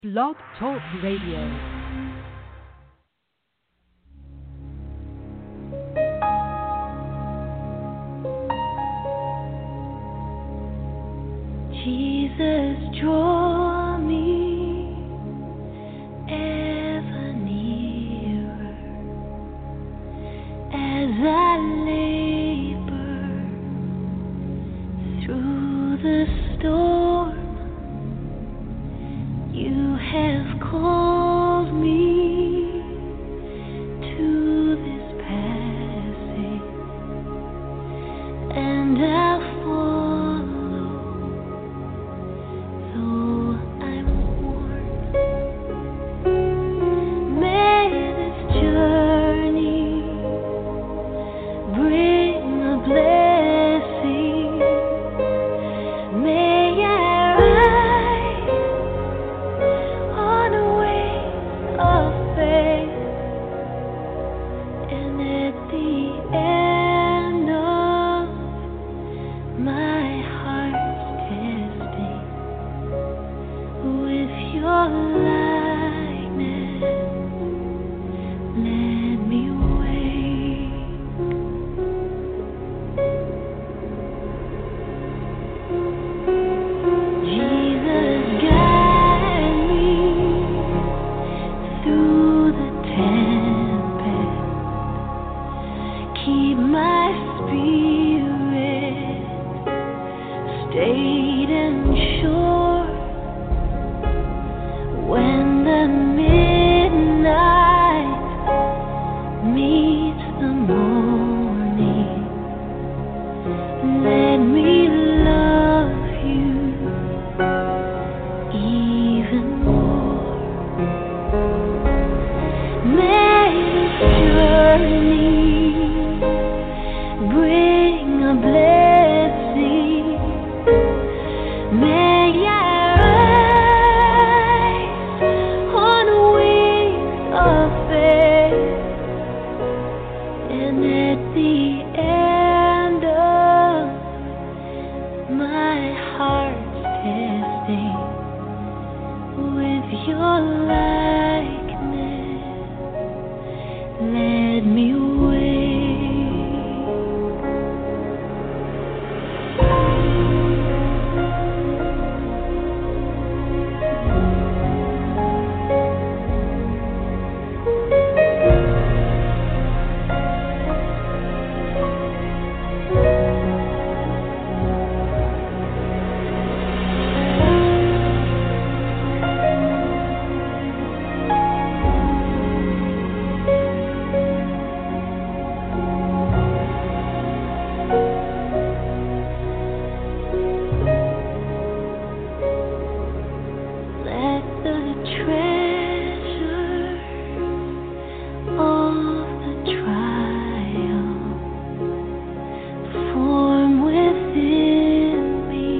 Blog Talk Radio. Jesus, draw me ever nearer as I labor through the storm. You have called me to this passage, and I'll follow. Though I'm worn, may this journey bring a blessing. May I rise on wings of faith, and at the end of my heart's testing, with your likeness, let me wake. Jesus, guide me through the tempest. Keep my spirit stayed and sure. When the midnight meets the morning, let me love you even more. May this journey bring a blessing. May I rise on wings of faith, and at the end of my heart's testing, with your likeness, let me wake. Let the treasure of the trial form within me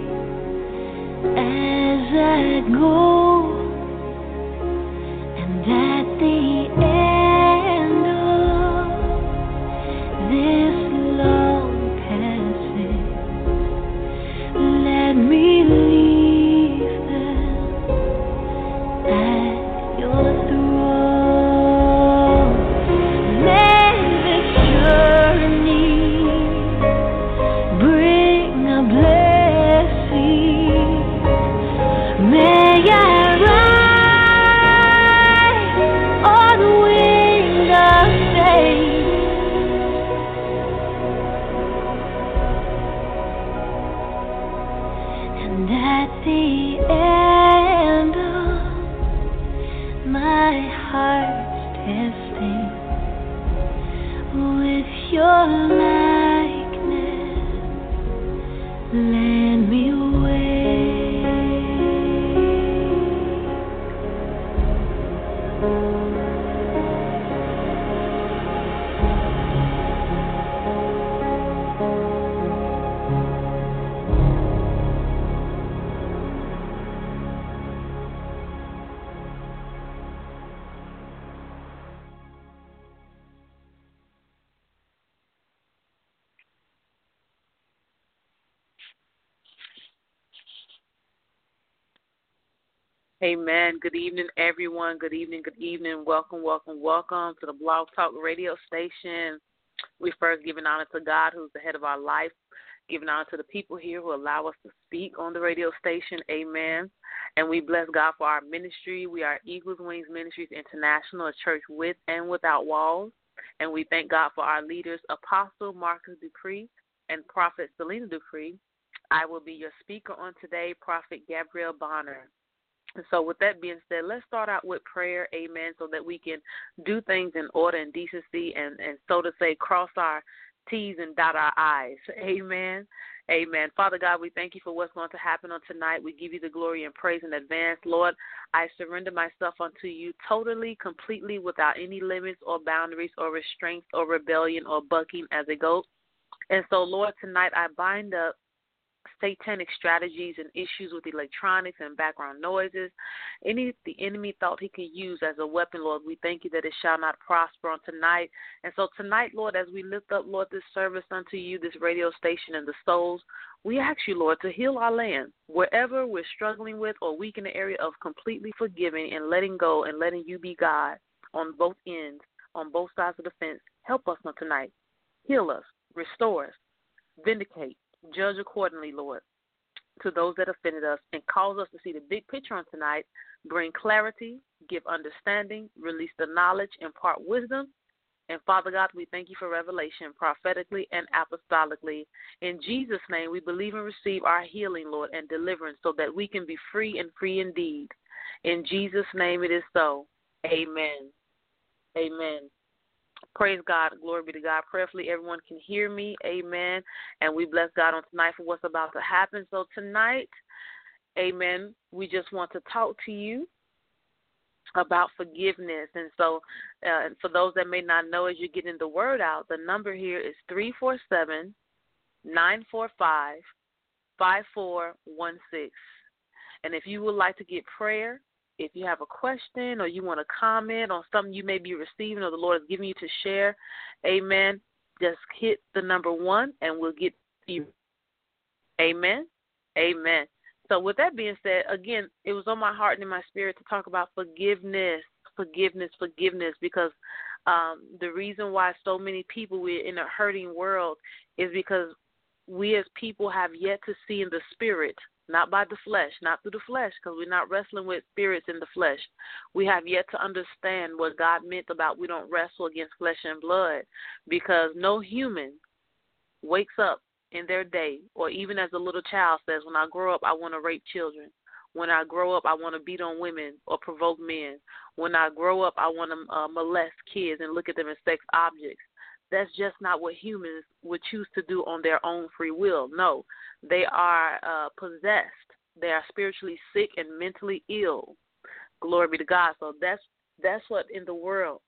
as I go, and at the end of this long passage, let me leave them at your throne. May this journey bring a blessing. May I rise on wings of faith, and at the end of my heart's testing, with your likeness, let me wake. Amen. Good evening, everyone. Good evening, good evening. Welcome, welcome, welcome to the Blog Talk radio station. We first giving honor to God, who's the head of our life, giving honor to the people here who allow us to speak on the radio station. Amen. And we bless God for our ministry. We are Eagles Wings Ministries International, a church with and without walls. And we thank God for our leaders, Apostle Marcus Dupree and Prophet Selena Dupree. I will be your speaker on today, Prophet Gabrielle Bonner. And so with that being said, let's start out with prayer, amen, so that we can do things in order and decency and so to say, cross our T's and dot our I's. Amen. Amen. Father God, we thank you for what's going to happen on tonight. We give you the glory and praise in advance. Lord, I surrender myself unto you totally, completely, without any limits or boundaries or restraints or rebellion or bucking as a goat. And so, Lord, tonight I bind up satanic strategies and issues with electronics and background noises. Any the enemy thought he could use as a weapon, Lord, we thank you that it shall not prosper on tonight. And so tonight, Lord, as we lift up, Lord, this service unto you, this radio station and the souls, we ask you, Lord, to heal our land. Wherever we're struggling with or weak in the area of completely forgiving and letting go and letting you be God on both ends, on both sides of the fence, help us on tonight. Heal us, restore us, vindicate, judge accordingly, Lord, to those that offended us, and cause us to see the big picture on tonight, bring clarity, give understanding, release the knowledge, impart wisdom. And, Father God, we thank you for revelation prophetically and apostolically. In Jesus' name, we believe and receive our healing, Lord, and deliverance so that we can be free and free indeed. In Jesus' name it is so. Amen. Amen. Praise God. Glory be to God. Prayerfully, everyone can hear me. Amen. And we bless God on tonight for what's about to happen. So tonight, amen, we just want to talk to you about forgiveness. And so for those that may not know, as you're getting the word out, the number here is 347-945-5416. And if you would like to get prayer, if you have a question or you want to comment on something you may be receiving or the Lord is giving you to share, amen, just hit the number 1 and we'll get to you. Amen. Amen. So with that being said, again, it was on my heart and in my spirit to talk about forgiveness, because the reason why so many people, we're in a hurting world, is because we as people have yet to see in the spirit, not by the flesh, not through the flesh, because we're not wrestling with spirits in the flesh. We have yet to understand what God meant about we don't wrestle against flesh and blood, because no human wakes up in their day, or even as a little child says, when I grow up, I want to rape children. When I grow up, I want to beat on women or provoke men. When I grow up, I want to molest kids and look at them as sex objects. That's just not what humans would choose to do on their own free will. No, they are possessed. They are spiritually sick and mentally ill. Glory be to God. So that's what in the world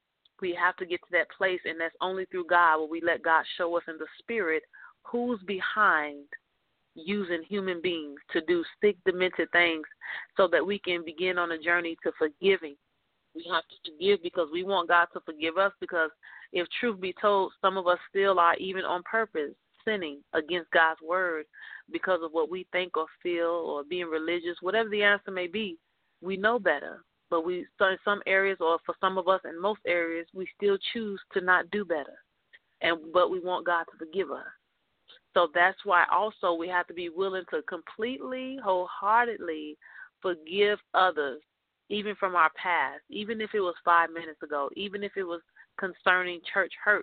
we have to get to that place, and that's only through God where we let God show us in the spirit who's behind using human beings to do sick, demented things so that we can begin on a journey to forgiving. We have to forgive because we want God to forgive us, because if truth be told, some of us still are, even on purpose, sinning against God's word because of what we think or feel or being religious. Whatever the answer may be, we know better. But we, in some areas, or for some of us in most areas, we still choose to not do better. But we want God to forgive us. So that's why also we have to be willing to completely, wholeheartedly forgive others, even from our past, even if it was 5 minutes ago, even if it was concerning church hurt.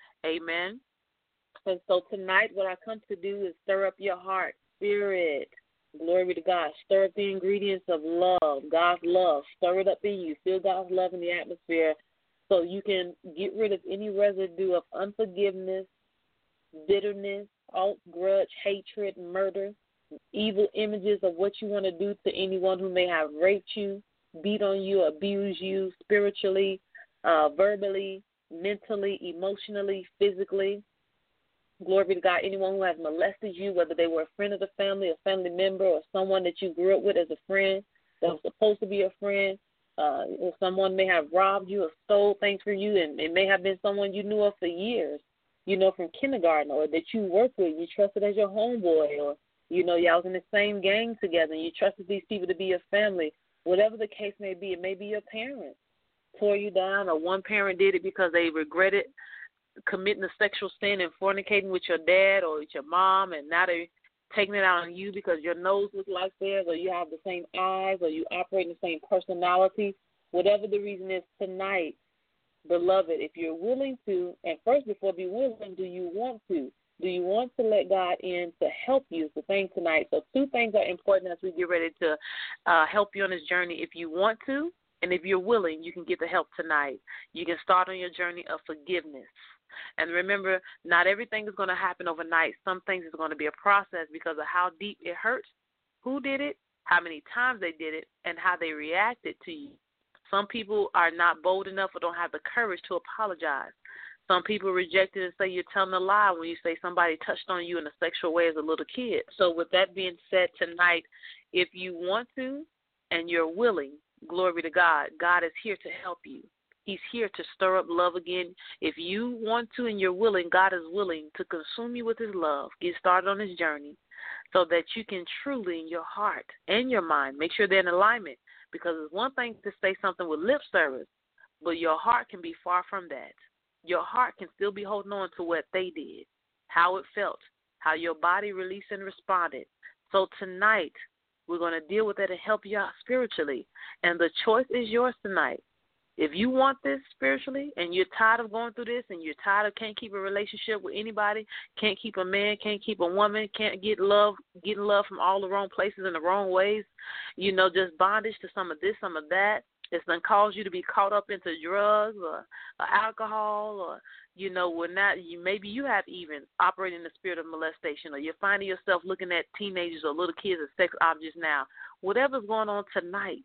Amen. And so tonight what I come to do is stir up your heart, spirit. Glory be to God. Stir up the ingredients of love, God's love. Stir it up in you. Feel God's love in the atmosphere so you can get rid of any residue of unforgiveness, bitterness, grudge, hatred, murder, evil images of what you want to do to anyone who may have raped you, beat on you, abuse you spiritually, verbally, mentally, emotionally, physically. Glory be to God. Anyone who has molested you, whether they were a friend of the family, a family member, or someone that you grew up with as a friend that was supposed to be a friend, or someone may have robbed you or stole things from you, and it may have been someone you knew of for years, you know, from kindergarten, or that you worked with, you trusted as your homeboy, or, you know, y'all was in the same gang together, and you trusted these people to be your family. Whatever the case may be, it may be your parents tore you down, or one parent did it because they regretted committing a sexual sin and fornicating with your dad or with your mom, and now they're taking it out on you because your nose looks like theirs, or you have the same eyes, or you operate in the same personality. Whatever the reason is tonight, beloved, if you're willing to, and first before be willing, do you want to? Do you want to let God in to help you? It's the thing tonight. So two things are important as we get ready to help you on this journey. If you want to, and if you're willing, you can get the help tonight. You can start on your journey of forgiveness. And remember, not everything is going to happen overnight. Some things is going to be a process because of how deep it hurts, who did it, how many times they did it, and how they reacted to you. Some people are not bold enough or don't have the courage to apologize. Some people reject it and say you're telling a lie when you say somebody touched on you in a sexual way as a little kid. So with that being said tonight, if you want to and you're willing, glory to God, God is here to help you. He's here to stir up love again. If you want to and you're willing, God is willing to consume you with his love. Get started on this journey so that you can truly in your heart and your mind make sure they're in alignment, because it's one thing to say something with lip service, but your heart can be far from that. Your heart can still be holding on to what they did, how it felt, how your body released and responded. So tonight, we're going to deal with that and help you out spiritually. And the choice is yours tonight. If you want this spiritually and you're tired of going through this and you're tired of can't keep a relationship with anybody, can't keep a man, can't keep a woman, can't get love, getting love from all the wrong places in the wrong ways, just bondage to some of this, some of that, it's going to cause you to be caught up into drugs or alcohol, or, maybe you have even operating in the spirit of molestation, or you're finding yourself looking at teenagers or little kids as sex objects now. Whatever's going on tonight,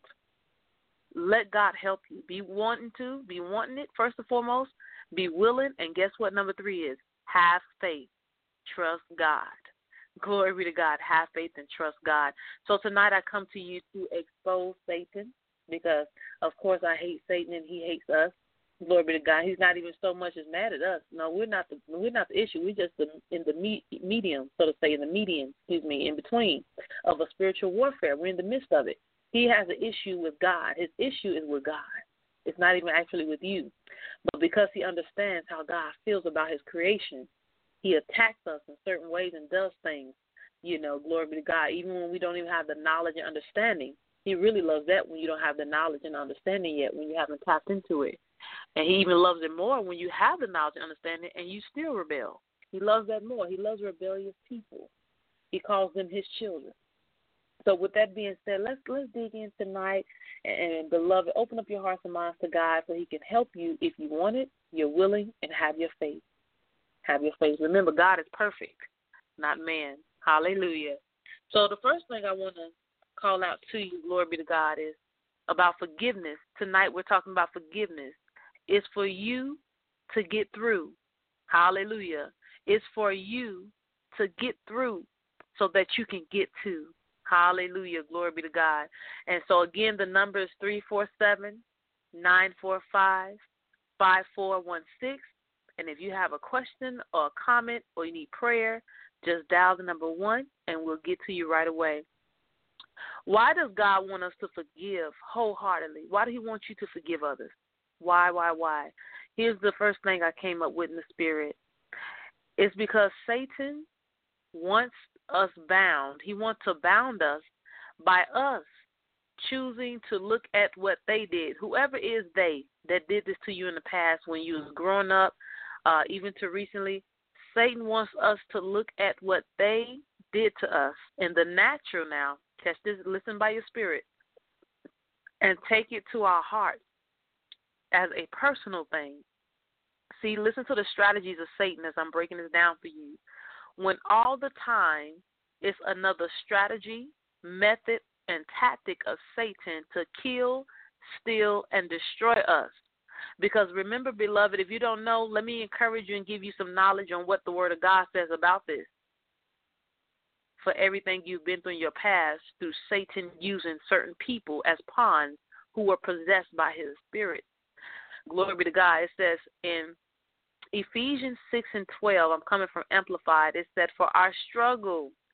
let God help you. Be wanting it, first and foremost. Be willing, and guess what number 3 is? Have faith. Trust God. Glory be to God. Have faith and trust God. So tonight I come to you to expose Satan, because, of course, I hate Satan and he hates us. Glory be to God. He's not even so much as mad at us. No, we're not the issue. We're just in the medium, so to say, in between of a spiritual warfare. We're in the midst of it. He has an issue with God. His issue is with God. It's not even actually with you. But because he understands how God feels about his creation, he attacks us in certain ways and does things, glory be to God, even when we don't even have the knowledge and understanding. He really loves that when you don't have the knowledge and understanding yet, when you haven't tapped into it. And he even loves it more when you have the knowledge and understanding and you still rebel. He loves that more. He loves rebellious people. He calls them his children. So with that being said, let's dig in tonight. And beloved, open up your hearts and minds to God so he can help you if you want it, you're willing, and have your faith. Have your faith. Remember, God is perfect, not man. Hallelujah. So the first thing I want to call out to you, glory be to God, is about forgiveness. Tonight we're talking about forgiveness. It's for you to get through. Hallelujah. It's for you to get through so that you can get to. Hallelujah. Glory be to God. And so, again, the number is 347-945-5416. And if you have a question or a comment or you need prayer, just dial the number 1 and we'll get to you right away. Why does God want us to forgive wholeheartedly? Why do he want you to forgive others? Why? Here's the first thing I came up with in the spirit. It's because Satan wants us bound. He wants to bound us by us choosing to look at what they did. Whoever is they that did this to you in the past when you was growing up, even to recently, Satan wants us to look at what they did to us in the natural now. Catch this, listen by your spirit, and take it to our heart as a personal thing. See, listen to the strategies of Satan as I'm breaking this down for you. When all the time it's another strategy, method, and tactic of Satan to kill, steal, and destroy us. Because remember, beloved, if you don't know, let me encourage you and give you some knowledge on what the Word of God says about this. For everything you've been through in your past, through Satan using certain people as pawns who were possessed by his spirit. Glory be to God. It says in Ephesians 6:12, I'm coming from Amplified, it said, for our struggle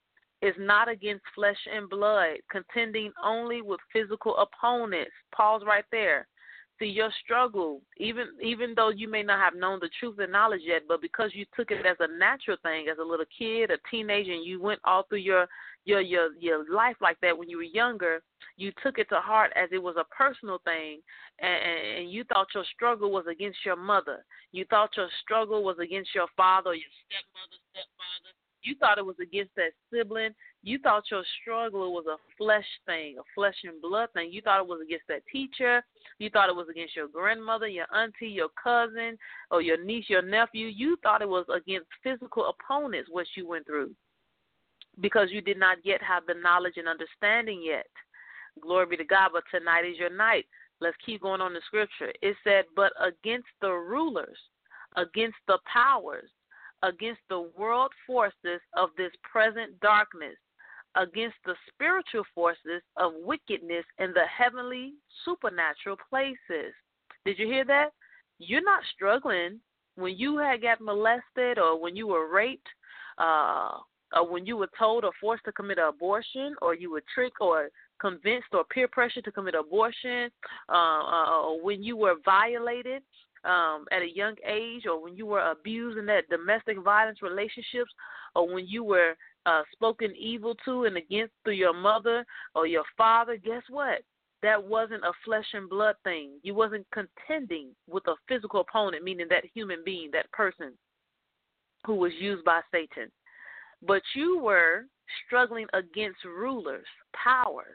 is not against flesh and blood, contending only with physical opponents. Pause right there. See, your struggle, even though you may not have known the truth and knowledge yet, but because you took it as a natural thing, as a little kid, a teenager, and you went all through your life like that when you were younger, you took it to heart as it was a personal thing, and you thought your struggle was against your mother. You thought your struggle was against your father or your stepfather. You thought it was against that sibling. You thought your struggle was a flesh thing, a flesh and blood thing. You thought it was against that teacher. You thought it was against your grandmother, your auntie, your cousin, or your niece, your nephew. You thought it was against physical opponents, what you went through, because you did not yet have the knowledge and understanding yet. Glory be to God, but tonight is your night. Let's keep going on the scripture. It said, but against the rulers, against the powers, against the world forces of this present darkness, against the spiritual forces of wickedness in the heavenly supernatural places. Did you hear that? You're not struggling when you had got molested or when you were raped, or when you were told or forced to commit an abortion, or you were tricked or convinced or peer pressure to commit abortion, or when you were violated at a young age, or when you were abused in that domestic violence relationships, or when you were spoken evil to and against through your mother or your father. Guess what? That wasn't a flesh and blood thing. You wasn't contending with a physical opponent, meaning that human being, that person who was used by Satan. But you were struggling against rulers, powers,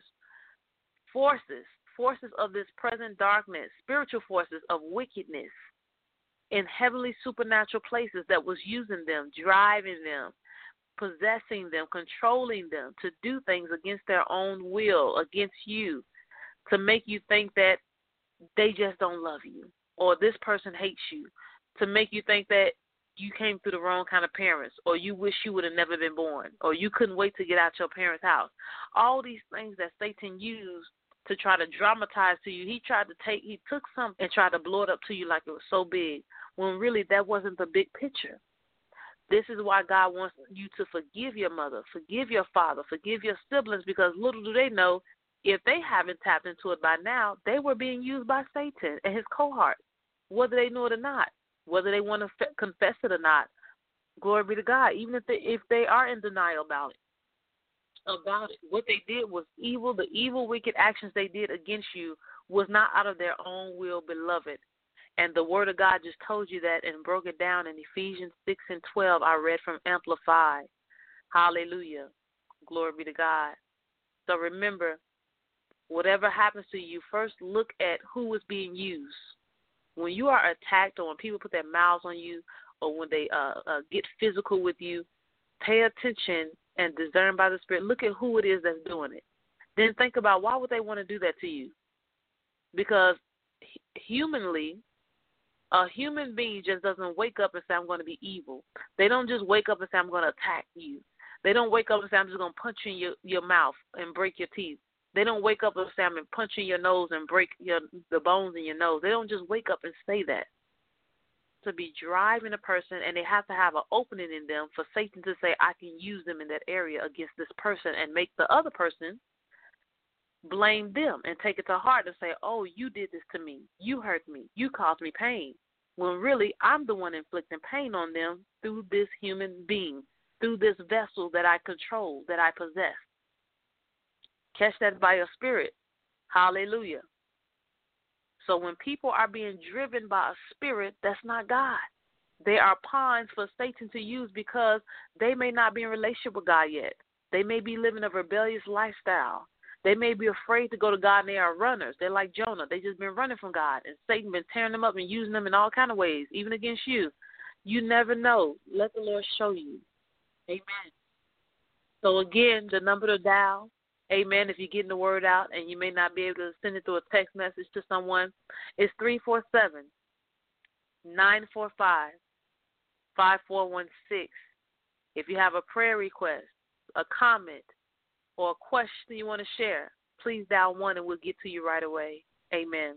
forces of this present darkness, spiritual forces of wickedness in heavenly supernatural places that was using them, driving them, possessing them, controlling them to do things against their own will, against you, to make you think that they just don't love you or this person hates you, to make you think that you came through the wrong kind of parents, or you wish you would have never been born, or you couldn't wait to get out your parents' house. All these things that Satan used to try to dramatize to you, he took something and tried to blow it up to you like it was so big, when really that wasn't the big picture. This is why God wants you to forgive your mother, forgive your father, forgive your siblings, because little do they know, if they haven't tapped into it by now, they were being used by Satan and his cohorts, whether they knew it or not, whether they want to confess it or not. Glory be to God. Even if they are in denial about it. What they did was evil. The evil, wicked actions they did against you was not out of their own will, beloved. And the Word of God just told you that and broke it down in Ephesians 6:12. I read from Amplified. Hallelujah. Glory be to God. So remember, whatever happens to you, first look at who is being used. When you are attacked, or when people put their mouths on you, or when they get physical with you, pay attention and discern by the Spirit. Look at who it is that's doing it. Then think about, why would they want to do that to you? Because humanly, a human being just doesn't wake up and say, I'm going to be evil. They don't just wake up and say, I'm going to attack you. They don't wake up and say, I'm just going to punch you in your mouth and break your teeth. They don't wake up and say, I'm going to punch you in your nose and break the bones in your nose. They don't just wake up and say that. To be driving a person, and they have to have an opening in them for Satan to say, I can use them in that area against this person, and make the other person blame them and take it to heart and say, oh, you did this to me. You hurt me. You caused me pain. When really I'm the one inflicting pain on them through this human being, through this vessel that I control, that I possess. Catch that by your spirit. Hallelujah. So when people are being driven by a spirit, that's not God. They are pawns for Satan to use, because they may not be in relationship with God yet. They may be living a rebellious lifestyle. They may be afraid to go to God, and they are runners. They're like Jonah. They just been running from God, and Satan been tearing them up and using them in all kind of ways, even against you. You never know. Let the Lord show you. Amen. So again, the number to dial, amen, if you're getting the word out and you may not be able to send it through a text message to someone, it's 347-945-5416. If you have a prayer request, a comment, or a question you want to share, please dial 1 and we'll get to you right away. Amen.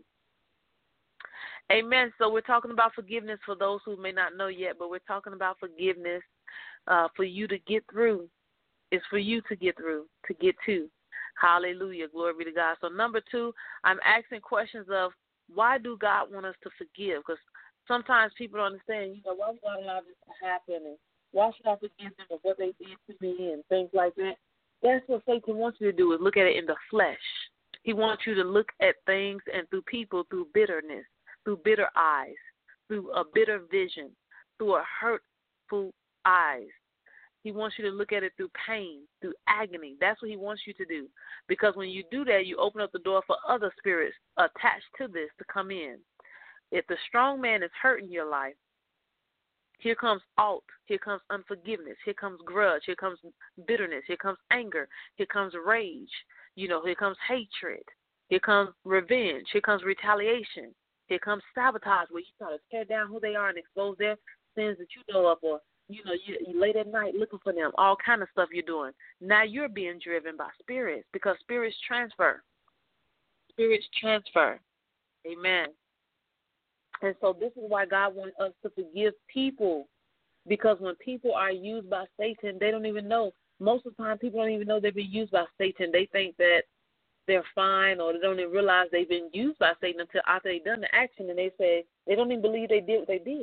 Amen. So we're talking about forgiveness for those who may not know yet, but we're talking about forgiveness for you to get through It's for you to get through, to get to. Hallelujah. Glory be to God. So number 2, I'm asking questions of why do God want us to forgive? Because sometimes people don't understand, why would God allow this to happen? And why should I forgive them of what they did to me and things like that? That's what Satan wants you to do, is look at it in the flesh. He wants you to look at things and through people through bitterness, through bitter eyes, through a bitter vision, through a hurtful eyes. He wants you to look at it through pain, through agony. That's what he wants you to do. Because when you do that, you open up the door for other spirits attached to this to come in. If the strong man is hurting your life, here comes alt, here comes unforgiveness, here comes grudge, here comes bitterness, here comes anger, here comes rage, here comes hatred, here comes revenge, here comes retaliation, here comes sabotage, where you try to tear down who they are and expose their sins that you know of, or you late at night looking for them, all kind of stuff you're doing. Now you're being driven by spirits, because spirits transfer. Spirits transfer. Amen. And so this is why God wants us to forgive people, because when people are used by Satan, they don't even know. Most of the time, people don't even know they've been used by Satan. They think that they're fine, or they don't even realize they've been used by Satan until after they've done the action, and they say they don't even believe they did what they did.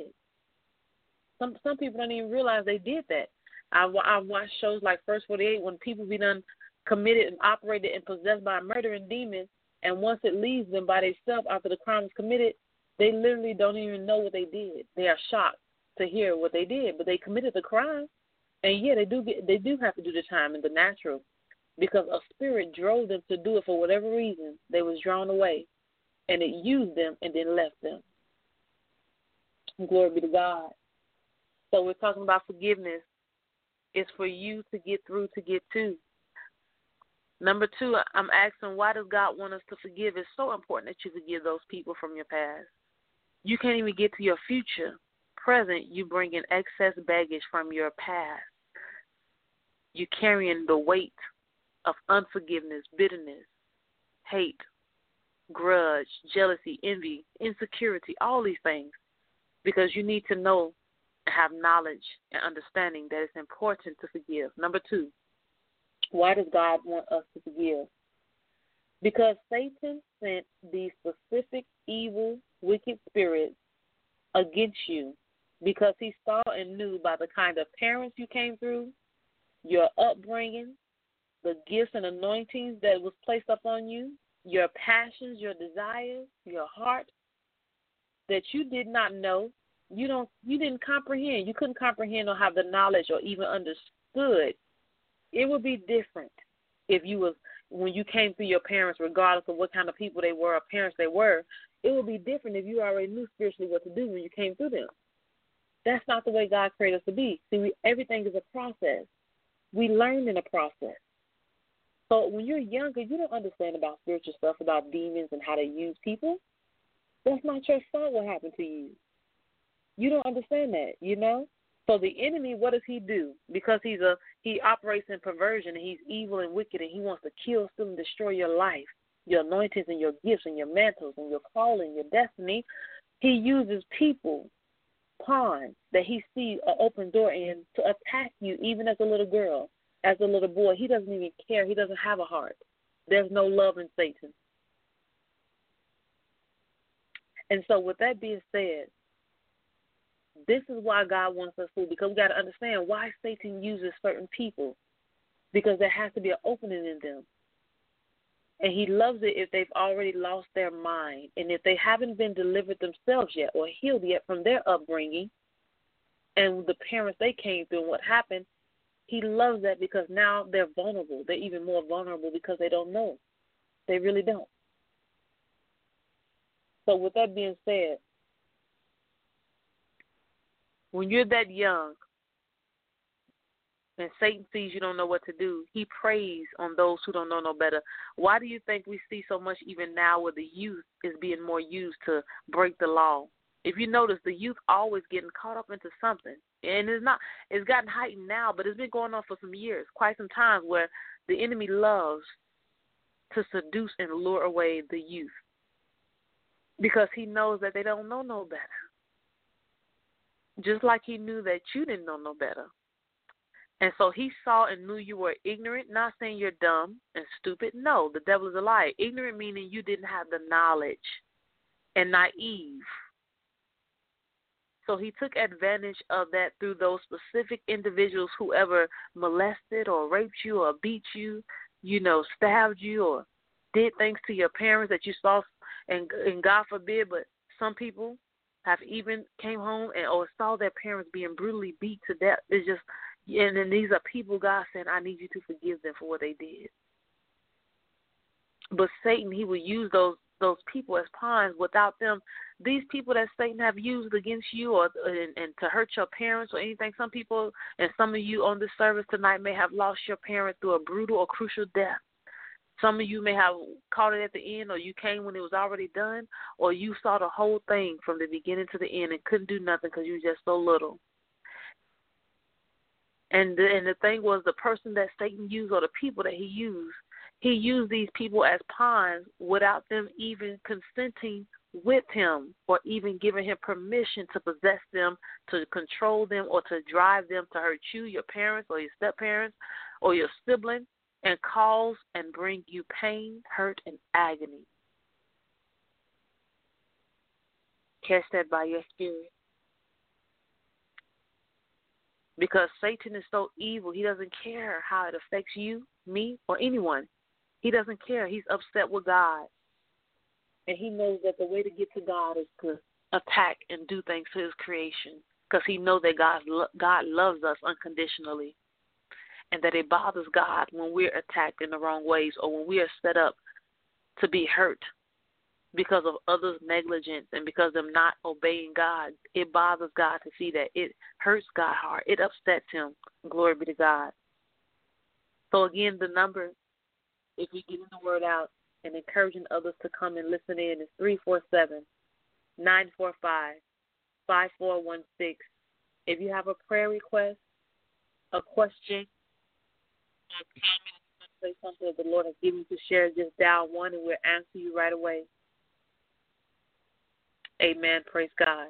Some people don't even realize they did that. I watch shows like First 48 when people be done committed and operated and possessed by a murdering demon, and once it leaves them by themselves after the crime is committed, they literally don't even know what they did. They are shocked to hear what they did, but they committed the crime, and they do have to do the time in the natural, because a spirit drove them to do it for whatever reason. They was drawn away, and it used them and then left them. Glory be to God. So we're talking about forgiveness. It's for you to get through, to get to. Number 2, I'm asking, why does God want us to forgive? It's so important that you forgive those people from your past. You can't even get to your future. Present, you bring in excess baggage from your past. You're carrying the weight of unforgiveness, bitterness, hate, grudge, jealousy, envy, insecurity, all these things, because you need to know and have knowledge and understanding that it's important to forgive. Number 2, why does God want us to forgive? Because Satan sent these specific evil, wicked spirits against you, because he saw and knew by the kind of parents you came through, your upbringing, the gifts and anointings that was placed upon you, your passions, your desires, your heart, that you did not know. You didn't comprehend. You couldn't comprehend or have the knowledge or even understood. It would be different if when you came through your parents, regardless of what kind of people they were or parents they were. It would be different if you already knew spiritually what to do when you came through them. That's not the way God created us to be. See, everything is a process. We learn in a process. So when you're younger, you don't understand about spiritual stuff, about demons and how to use people. That's not your fault what happened to you. You don't understand that, So the enemy, what does he do? Because he operates in perversion, and he's evil and wicked, and he wants to kill, steal, and destroy your life, your anointings and your gifts and your mantles and your calling, your destiny. He uses people, pawns, that he sees an open door in to attack you, even as a little girl, as a little boy. He doesn't even care. He doesn't have a heart. There's no love in Satan. And so with that being said, this is why God wants us to, because we got to understand why Satan uses certain people, because there has to be an opening in them. And he loves it if they've already lost their mind, and if they haven't been delivered themselves yet or healed yet from their upbringing and the parents they came through and what happened. He loves that, because now they're vulnerable. They're even more vulnerable because they don't know. They really don't. So with that being said, when you're that young and Satan sees you don't know what to do, he preys on those who don't know no better. Why do you think we see so much even now where the youth is being more used to break the law? If you notice, the youth always getting caught up into something. And it's gotten heightened now, but it's been going on for some years, quite some time, where the enemy loves to seduce and lure away the youth, because he knows that they don't know no better. Just like he knew that you didn't know no better. And so he saw and knew you were ignorant, not saying you're dumb and stupid. No, the devil is a liar. Ignorant meaning you didn't have the knowledge, and naive. So he took advantage of that through those specific individuals who ever molested or raped you or beat you, stabbed you or did things to your parents that you saw, and God forbid, but some people have even came home or saw their parents being brutally beat to death. It's just, and then these are people God said, I need you to forgive them for what they did. But Satan, he will use those people as pawns. Without them, these people that Satan have used against you and to hurt your parents or anything, some people and some of you on this service tonight may have lost your parent through a brutal or crucial death. Some of you may have caught it at the end, or you came when it was already done, or you saw the whole thing from the beginning to the end and couldn't do nothing because you were just so little. And the thing was, the person that Satan used or the people that he used these people as pawns without them even consenting with him or even giving him permission to possess them, to control them, or to drive them to hurt you, your parents, or your step-parents, or your sibling, and cause and bring you pain, hurt, and agony. Catch that by your spirit. Because Satan is so evil, he doesn't care how it affects you, me, or anyone. He doesn't care. He's upset with God. And he knows that the way to get to God is to attack and do things to his creation, because he knows that God loves us unconditionally, and that it bothers God when we're attacked in the wrong ways or when we are set up to be hurt because of others' negligence and because of them not obeying God. It bothers God to see that. It hurts God's heart. It upsets him. Glory be to God. So again, the number, if you're getting the word out and encouraging others to come and listen in, is 347-945-5416. If you have a prayer request, a question, a comment, say something that the Lord has given you to share, just dial 1 and we'll answer you right away. Amen. Praise God.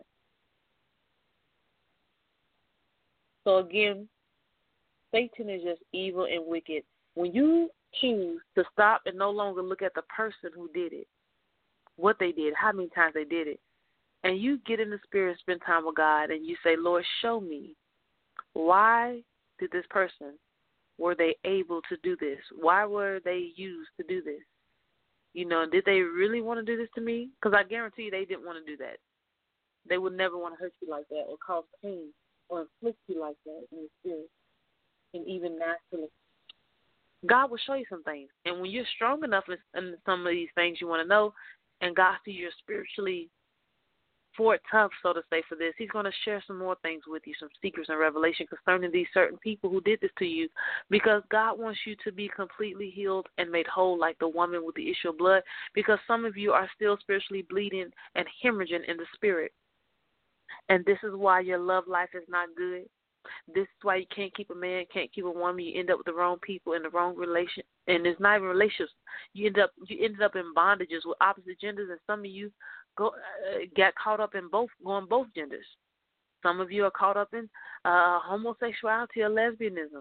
So again, Satan is just evil and wicked. When you choose to stop and no longer look at the person who did it, what they did, how many times they did it, and you get in the spirit, spend time with God, and you say, Lord, show me, why did this person, were they able to do this? Why were they used to do this? Did they really want to do this to me? Because I guarantee you they didn't want to do that. They would never want to hurt you like that or cause pain or inflict you like that in the spirit and even naturally. God will show you some things. And when you're strong enough in some of these things you want to know, and God sees you're spiritually tough, so to say, for this, he's going to share some more things with you, some secrets and revelation concerning these certain people who did this to you, because God wants you to be completely healed and made whole like the woman with the issue of blood, because some of you are still spiritually bleeding and hemorrhaging in the spirit. And this is why your love life is not good. This is why you can't keep a man, can't keep a woman. You end up with the wrong people in the wrong relation, and it's not even relationships. You ended up in bondages with opposite genders, and some of you got caught up in both genders. Some of you are caught up in homosexuality or lesbianism.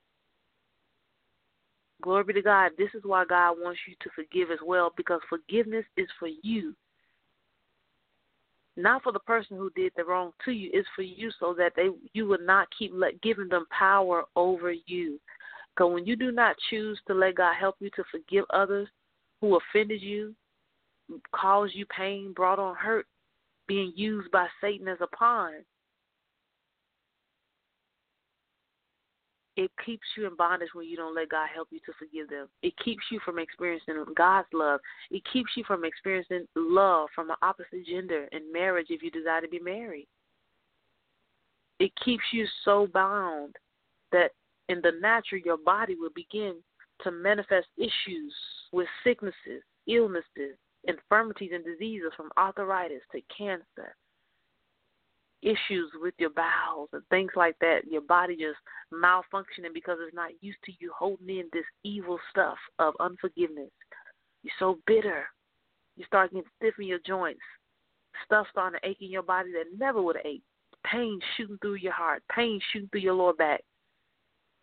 Glory be to God. This is why God wants you to forgive as well, because forgiveness is for you. Not for the person who did the wrong to you. It's for you so that you will not keep giving them power over you. Because when you do not choose to let God help you to forgive others who offended you, caused you pain, brought on hurt, being used by Satan as a pawn, it keeps you in bondage when you don't let God help you to forgive them. It keeps you from experiencing God's love. It keeps you from experiencing love from an opposite gender in marriage if you desire to be married. It keeps you so bound that in the natural your body will begin to manifest issues with sicknesses, illnesses, infirmities, and diseases from arthritis to cancer. Issues with your bowels and things like that, your body just malfunctioning because it's not used to you holding in this evil stuff of unforgiveness. You're so bitter. You start getting stiff in your joints. Stuff starting to ache in your body that never would have ached. Pain shooting through your heart. Pain shooting through your lower back.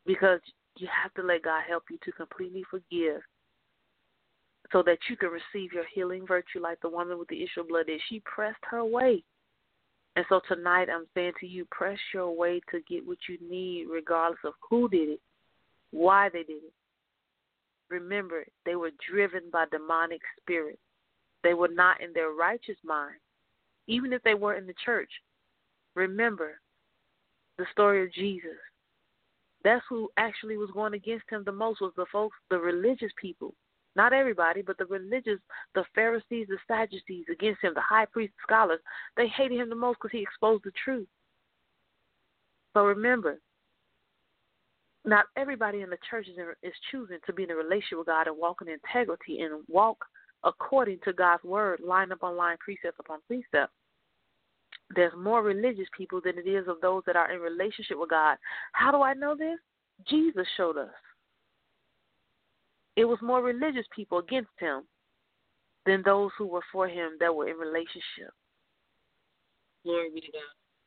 because you have to let God help you to completely forgive so that you can receive your healing virtue like the woman with the issue of blood did. She pressed her way. And so tonight I'm saying to you, press your way to get what you need regardless of who did it, why they did it. Remember, they were driven by demonic spirits. They were not in their righteous mind, even if they were in the church. Remember the story of Jesus. That's who actually was going against him the most, was the folks, the religious people. Not everybody, but the religious, the Pharisees, the Sadducees against him, the high priests, scholars. They hated him the most because he exposed the truth. So remember, not everybody in the church is choosing to be in a relationship with God and walk in integrity and walk according to God's word, line upon line, precept upon precept. There's more religious people than it is of those that are in relationship with God. How do I know this? Jesus showed us. It was more religious people against him than those who were for him that were in relationship. Glory be to God.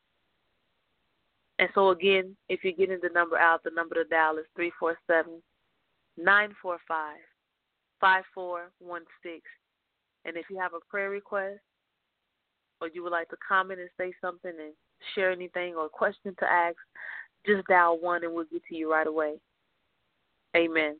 And so again, if you're getting the number out, the number to dial is 347-945-5416. And if you have a prayer request or you would like to comment and say something and share anything or a question to ask, just dial 1 and we'll get to you right away. Amen.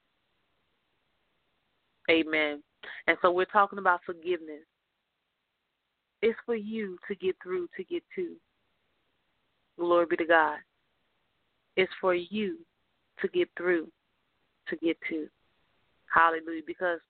Amen. And so we're talking about forgiveness. It's for you to get through, to get to. Glory be to God. It's for you to get through, to get to. Hallelujah. Because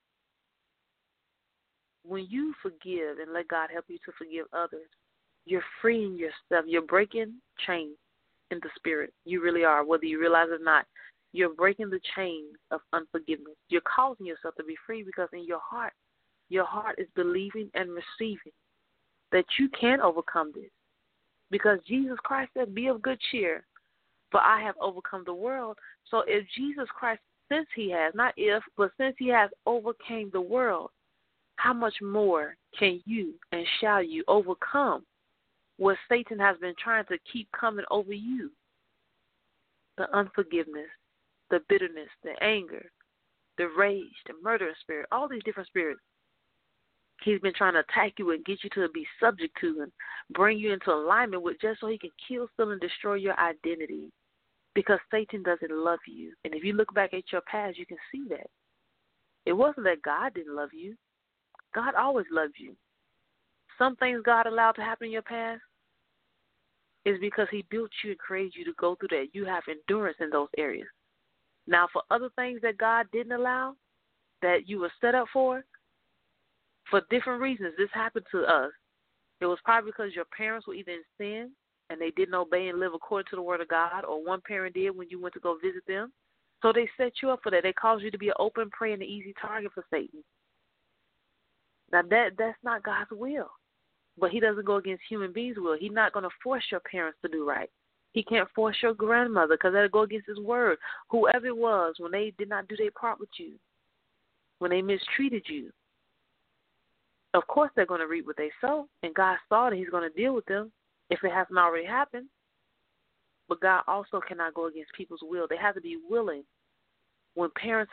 when you forgive and let God help you to forgive others, you're freeing yourself. You're breaking chains in the spirit. You really are, whether you realize it or not. You're breaking the chains of unforgiveness. You're causing yourself to be free because in your heart is believing and receiving that you can overcome this. Because Jesus Christ said, be of good cheer, for I have overcome the world. So if Jesus Christ, since he has, not if, but since he has overcame the world, how much more can you and shall you overcome what Satan has been trying to keep coming over you? The unforgiveness, the bitterness, the anger, the rage, the murderous spirit, all these different spirits. He's been trying to attack you and get you to be subject to and bring you into alignment with just so he can kill, steal, and destroy your identity. Because Satan doesn't love you. And if you look back at your past, you can see that. It wasn't that God didn't love you. God always loved you. Some things God allowed to happen in your past is because he built you and created you to go through that. You have endurance in those areas. Now, for other things that God didn't allow, that you were set up for different reasons, this happened to us. It was probably because your parents were either in sin and they didn't obey and live according to the word of God, or one parent did when you went to go visit them. So they set you up for that. They caused you to be an open prey and an easy target for Satan. Now, that's not God's will. But he doesn't go against human beings' will. He's not going to force your parents to do right. He can't force your grandmother because that'll go against his word. Whoever it was, when they did not do their part with you, when they mistreated you, of course they're going to reap what they sow, and God saw that he's going to deal with them if it hasn't already happened. But God also cannot go against people's will. They have to be willing. When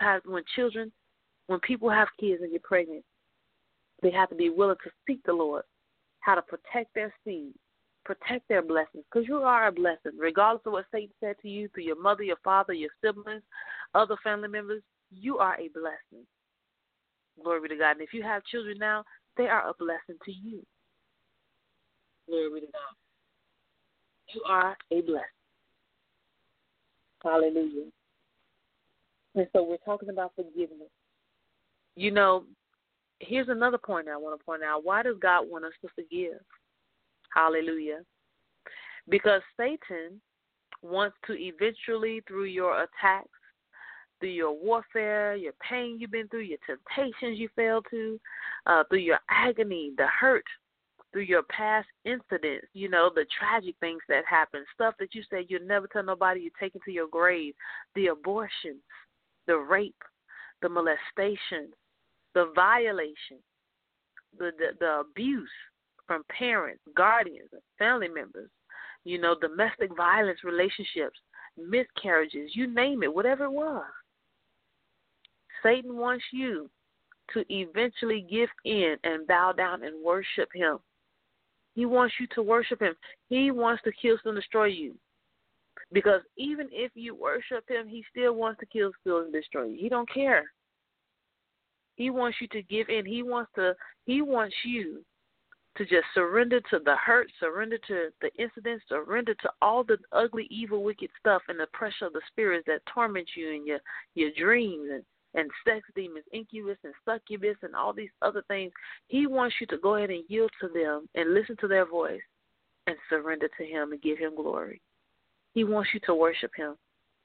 people have kids and get pregnant, they have to be willing to seek the Lord, how to protect their seed, protect their blessings, because you are a blessing. Regardless of what Satan said to you through your mother, your father, your siblings, other family members, you are a blessing. Glory be to God. And if you have children now, they are a blessing to you. Glory be to God. You are a blessing. Hallelujah. And so we're talking about forgiveness. You know, here's another point I want to point out. Why does God want us to forgive? Hallelujah. Because Satan wants to eventually, through your attacks, through your warfare, your pain you've been through, your temptations you fell to, through your agony, the hurt, through your past incidents, you know, the tragic things that happened, stuff that you said you'll never tell nobody, you take it to your grave, the abortions, the rape, the molestation, the violation, the abuse from parents, guardians, and family members, you know, domestic violence relationships, miscarriages, you name it, whatever it was. Satan wants you to eventually give in and bow down and worship him. He wants you to worship him. He wants to kill, steal, and destroy you. Because even if you worship him, he still wants to kill, steal, and destroy you. He don't care. He wants you to give in. He wants you to just surrender to the hurt, surrender to the incidents, surrender to all the ugly, evil, wicked stuff and the pressure of the spirits that torment you in your dreams and sex demons, incubus and succubus and all these other things. He wants you to go ahead and yield to them and listen to their voice and surrender to him and give him glory. He wants you to worship him.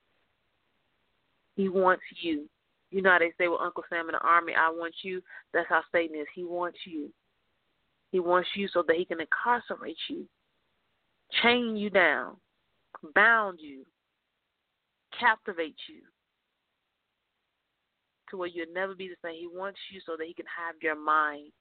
He wants you. You know how they say with Uncle Sam in the Army, I want you. That's how Satan is. He wants you. He wants you so that he can incarcerate you, chain you down, bound you, captivate you to where you'll never be the same. He wants you so that he can have your mind.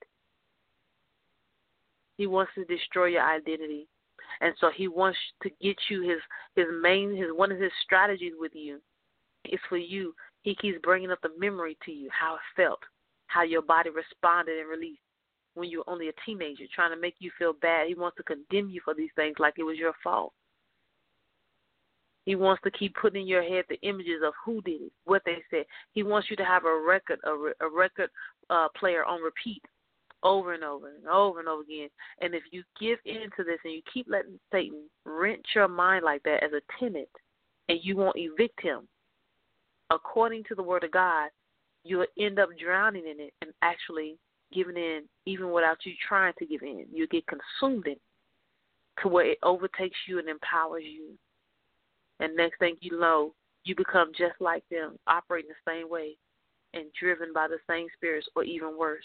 He wants to destroy your identity. And so he wants to get you one of his strategies with you is for you. He keeps bringing up the memory to you, how it felt, how your body responded and released when you were only a teenager, trying to make you feel bad. He wants to condemn you for these things like it was your fault. He wants to keep putting in your head the images of who did it, what they said. He wants you to have a record player on repeat over and over and over and over again. And if you give in to this and you keep letting Satan wrench your mind like that as a tenant and you won't evict him, according to the word of God, you'll end up drowning in it and actually giving in even without you trying to give in. You get consumed in it to where it overtakes you and empowers you. And next thing you know, you become just like them, operating the same way and driven by the same spirits or even worse.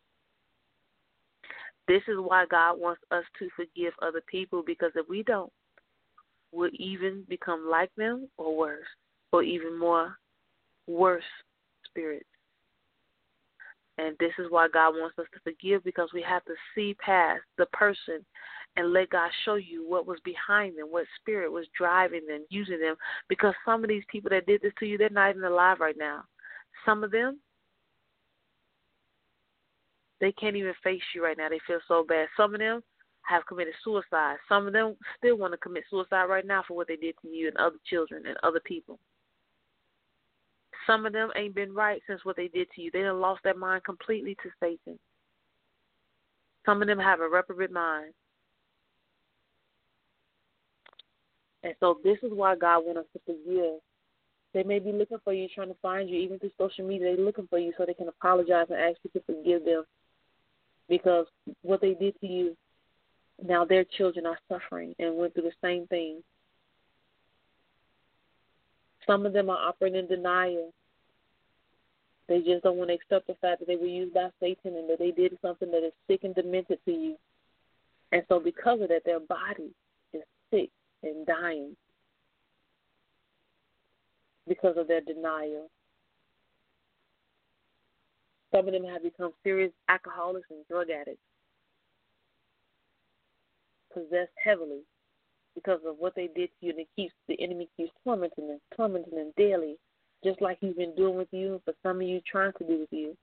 This is why God wants us to forgive other people, because if we don't, we'll even become like them or worse, or even more worse spirits. And this is why God wants us to forgive, because we have to see past the person and let God show you what was behind them, what spirit was driving them, using them. Because some of these people that did this to you, they're not even alive right now. Some of them, they can't even face you right now. They feel so bad. Some of them have committed suicide. Some of them still want to commit suicide right now for what they did to you and other children and other people. Some of them ain't been right since what they did to you. They done lost their mind completely to Satan. Some of them have a reprobate mind. And so this is why God wants us to forgive. They may be looking for you, trying to find you, even through social media. They're looking for you so they can apologize and ask you to forgive them. Because what they did to you, now their children are suffering and went through the same thing. Some of them are operating in denial. They just don't want to accept the fact that they were used by Satan and that they did something that is sick and demented to you. And so because of that, their body is sick and dying because of their denial. Some of them have become serious alcoholics and drug addicts, possessed heavily because of what they did to you, and the enemy keeps tormenting them daily, just like he's been doing with you, and for some of you trying to do with you.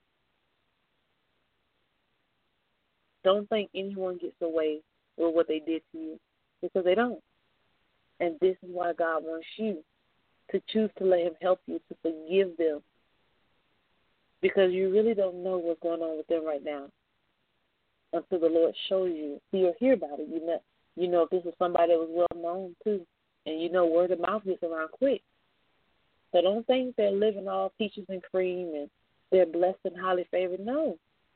Don't think anyone gets away with what they did to you, because they don't. And this is why God wants you to choose to let him help you to forgive them, because you really don't know what's going on with them right now until the Lord shows you. You'll hear about it. You know if this is somebody that was well known too, and you know word of mouth gets around quick. So don't think they're living all peaches and cream and they're blessed and highly favored. No.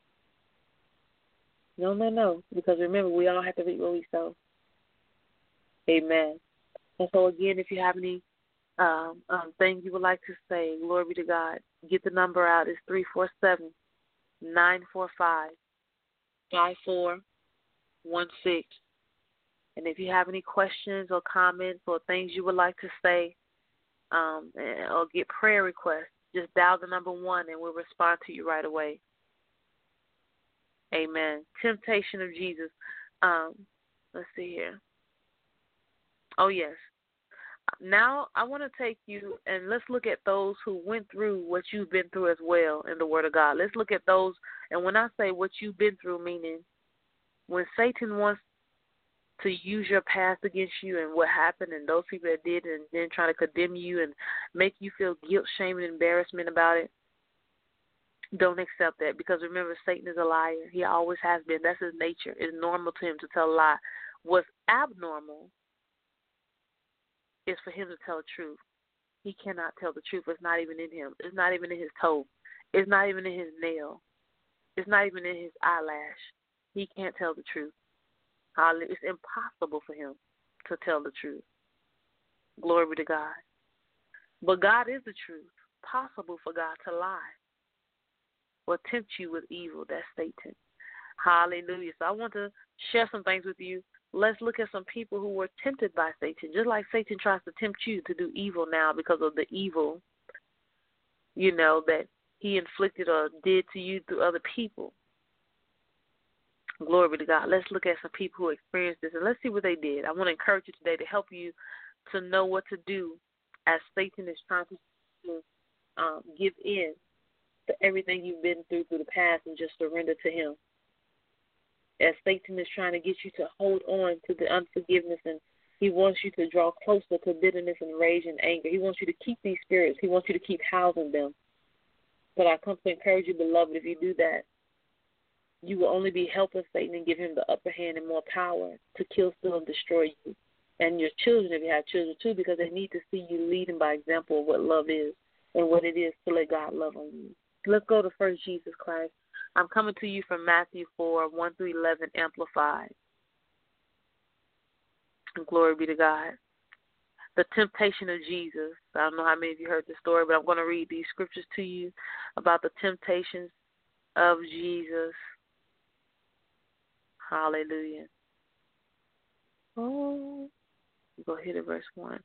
No. Because remember, we all have to reap what we sow. Amen. And so again, if you have any thing you would like to say, glory be to God, get the number out. It's 347-945-5416. And if you have any questions or comments or things you would like to say or get prayer requests, just dial the number 1 and we'll respond to you right away. Amen. Temptation of Jesus. Let's see here. Oh, yes. Now I want to take you and let's look at those who went through what you've been through as well in the Word of God. Let's look at those, and when I say what you've been through, meaning when Satan wants to use your past against you and what happened and those people that did and then try to condemn you and make you feel guilt, shame, and embarrassment about it, don't accept that, because remember, Satan is a liar. He always has been. That's his nature. It's normal to him to tell a lie. What's abnormal is for him to tell the truth. He cannot tell the truth. It's not even in him. It's not even in his toe. It's not even in his nail. It's not even in his eyelash. He can't tell the truth. It's impossible for him to tell the truth. Glory be to God. But God is the truth. Possible for God to lie or tempt you with evil. That's Satan. Hallelujah. So I want to share some things with you. Let's look at some people who were tempted by Satan, just like Satan tries to tempt you to do evil now because of the evil, that he inflicted or did to you through other people. Glory be to God. Let's look at some people who experienced this, and let's see what they did. I want to encourage you today to help you to know what to do as Satan is trying to give in to everything you've been through the past and just surrender to him. As Satan is trying to get you to hold on to the unforgiveness, and he wants you to draw closer to bitterness and rage and anger. He wants you to keep these spirits. He wants you to keep housing them. But I come to encourage you, beloved, if you do that, you will only be helping Satan and give him the upper hand and more power to kill, steal, and destroy you. And your children, if you have children too, because they need to see you leading by example of what love is and what it is to let God love on you. Let's go to First Jesus Christ. I'm coming to you from Matthew 4, 1-11, Amplified. Glory be to God. The temptation of Jesus. I don't know how many of you heard the story, but I'm going to read these scriptures to you about the temptations of Jesus. Hallelujah. Oh, go ahead to verse 1.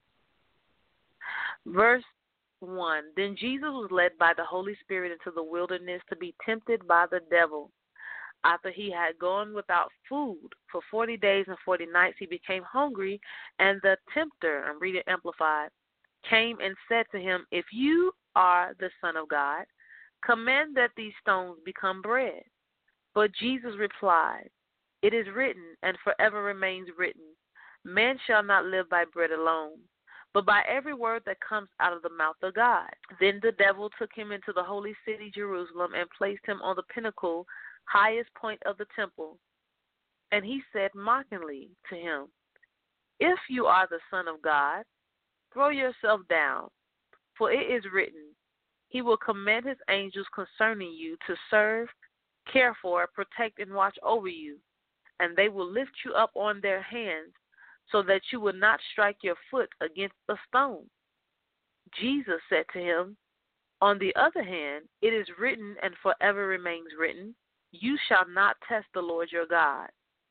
Verse 1. Then Jesus was led by the Holy Spirit into the wilderness to be tempted by the devil. After he had gone without food for 40 days and 40 nights, he became hungry, and the tempter, I'm reading Amplified, came and said to him, "If you are the Son of God, command that these stones become bread." But Jesus replied, "It is written, and forever remains written, man shall not live by bread alone, but by every word that comes out of the mouth of God." Then the devil took him into the holy city, Jerusalem, and placed him on the pinnacle, highest point of the temple. And he said mockingly to him, "If you are the Son of God, throw yourself down, for it is written, he will command his angels concerning you to serve, care for, protect, and watch over you, and they will lift you up on their hands, so that you will not strike your foot against a stone." Jesus said to him, "On the other hand, it is written, and forever remains written, you shall not test the Lord your God."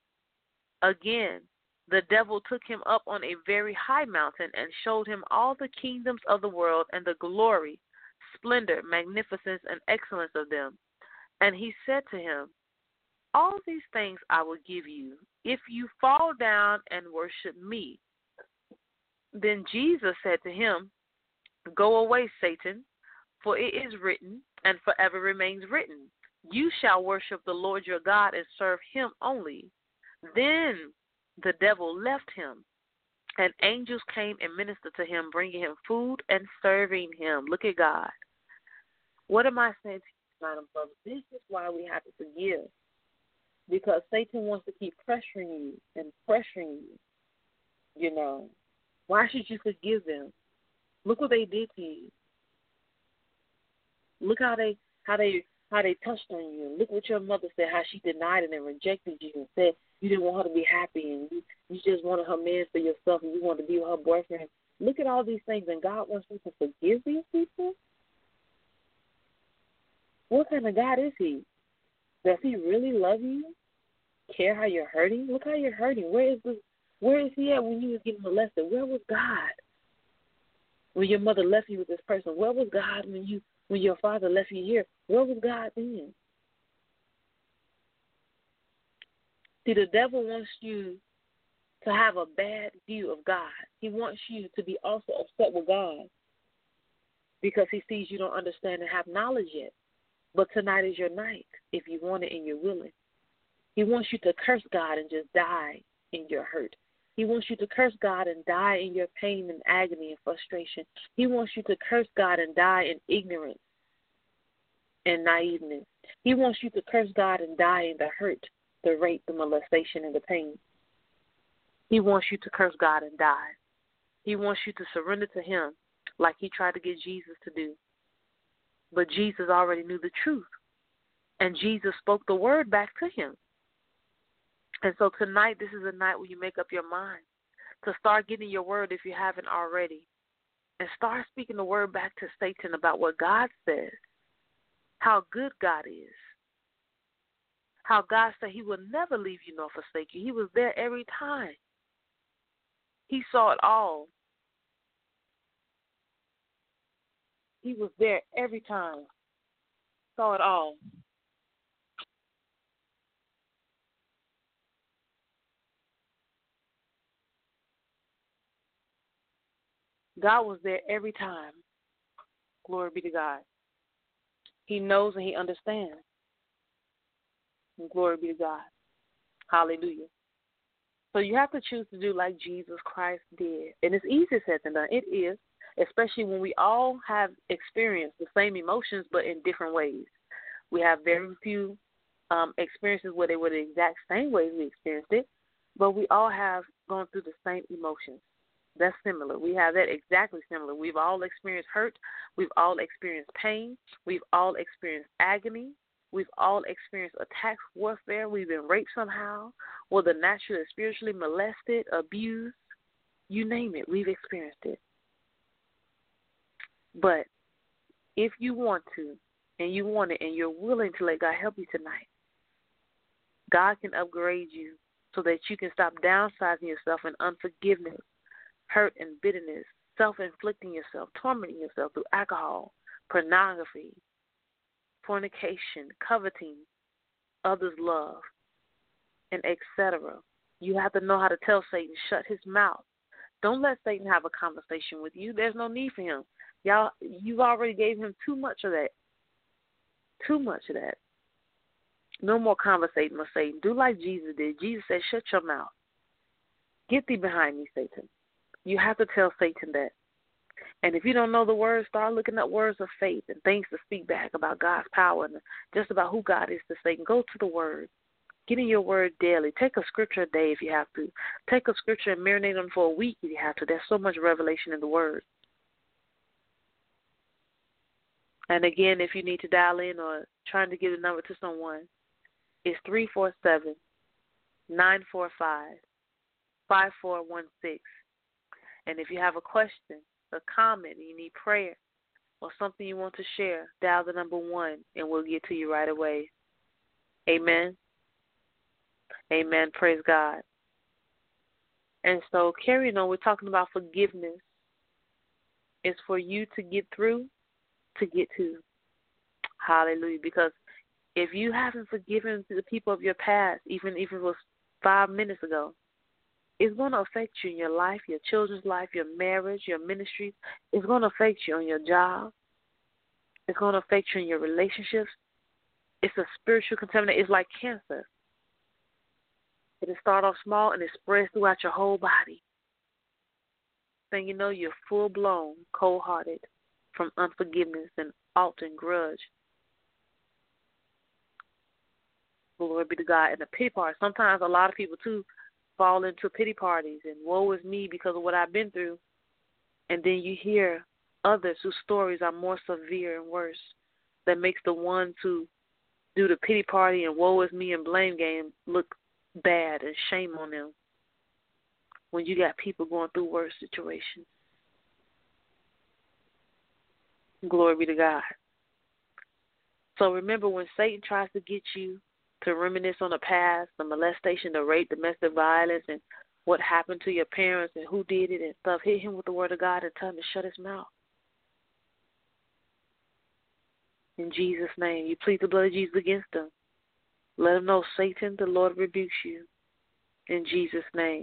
Again, the devil took him up on a very high mountain and showed him all the kingdoms of the world and the glory, splendor, magnificence, and excellence of them. And he said to him, "All these things I will give you, if you fall down and worship me." Then Jesus said to him, "Go away, Satan, for it is written, and forever remains written, you shall worship the Lord your God and serve him only." Then the devil left him, and angels came and ministered to him, bringing him food and serving him. Look at God. What am I saying to you tonight, brother? This is why we have to forgive. Because Satan wants to keep pressuring you and pressuring you. Why should you forgive them? Look what they did to you. Look how they touched on you. Look what your mother said, how she denied it and rejected you and said you didn't want her to be happy and you just wanted her man for yourself and you wanted to be with her boyfriend. Look at all these things, and God wants you to forgive these people? What kind of God is he? Does he really love you? Care how you're hurting? Look how you're hurting. Where is he at when you was getting molested? Where was God? When your mother left you with this person, where was God when your father left you here? Where was God then? See, the devil wants you to have a bad view of God. He wants you to be also upset with God because he sees you don't understand and have knowledge yet. But tonight is your night if you want it and you're willing. He wants you to curse God and just die in your hurt. He wants you to curse God and die in your pain and agony and frustration. He wants you to curse God and die in ignorance and naiveness. He wants you to curse God and die in the hurt, the rape, the molestation, and the pain. He wants you to curse God and die. He wants you to surrender to him like he tried to get Jesus to do. But Jesus already knew the truth, and Jesus spoke the word back to him. And so tonight, this is a night where you make up your mind to start getting your word if you haven't already, and start speaking the word back to Satan about what God says, how good God is, how God said he will never leave you nor forsake you. He was there every time. He saw it all. He was there every time. Saw it all. God was there every time. Glory be to God. He knows and he understands. And glory be to God. Hallelujah. So you have to choose to do like Jesus Christ did. And it's easier said than done. It is, especially when we all have experienced the same emotions but in different ways. We have very few experiences where they were the exact same ways we experienced it, but we all have gone through the same emotions. That's similar. We have that exactly similar. We've all experienced hurt. We've all experienced pain. We've all experienced agony. We've all experienced attacks, warfare. We've been raped somehow, whether naturally or spiritually, molested, abused. You name it, we've experienced it. But if you want to, and you want it, and you're willing to let God help you tonight, God can upgrade you so that you can stop downsizing yourself in unforgiveness, hurt and bitterness, self-inflicting yourself, tormenting yourself through alcohol, pornography, fornication, coveting, others' love, and etc. You have to know how to tell Satan, shut his mouth. Don't let Satan have a conversation with you. There's no need for him. Y'all, you've already gave him too much of that. Too much of that. No more conversating with Satan. Do like Jesus did. Jesus said, shut your mouth. Get thee behind me, Satan. You have to tell Satan that. And if you don't know the words, start looking up words of faith and things to speak back about God's power and just about who God is to Satan. Go to the word. Get in your word daily. Take a scripture a day if you have to. Take a scripture and marinate on for a week if you have to. There's so much revelation in the word. And again, if you need to dial in or trying to give a number to someone, it's 347-945-5416. And if you have a question, a comment, and you need prayer, or something you want to share, dial the number 1, and we'll get to you right away. Amen. Amen. Praise God. And so, carrying on, we're talking about forgiveness. It's for you to get through, to get to. Hallelujah. Because if you haven't forgiven the people of your past, even if it was 5 minutes ago, it's going to affect you in your life, your children's life, your marriage, your ministry. It's going to affect you on your job. It's going to affect you in your relationships. It's a spiritual contamination. It's like cancer. It'll start off small and it spreads throughout your whole body. Then you know you're full-blown, cold-hearted from unforgiveness and alt and grudge. Glory be to God. And the pity party. Sometimes a lot of people, too, fall into pity parties and woe is me because of what I've been through. And then you hear others whose stories are more severe and worse. That makes the ones who do the pity party and woe is me and blame game look bad and shame on them when you got people going through worse situations. Glory be to God. So remember, when Satan tries to get you to reminisce on the past, the molestation, the rape, domestic violence, and what happened to your parents and who did it and stuff, hit him with the word of God and tell him to shut his mouth. In Jesus' name, you plead the blood of Jesus against him. Let him know, Satan, the Lord rebukes you. In Jesus' name.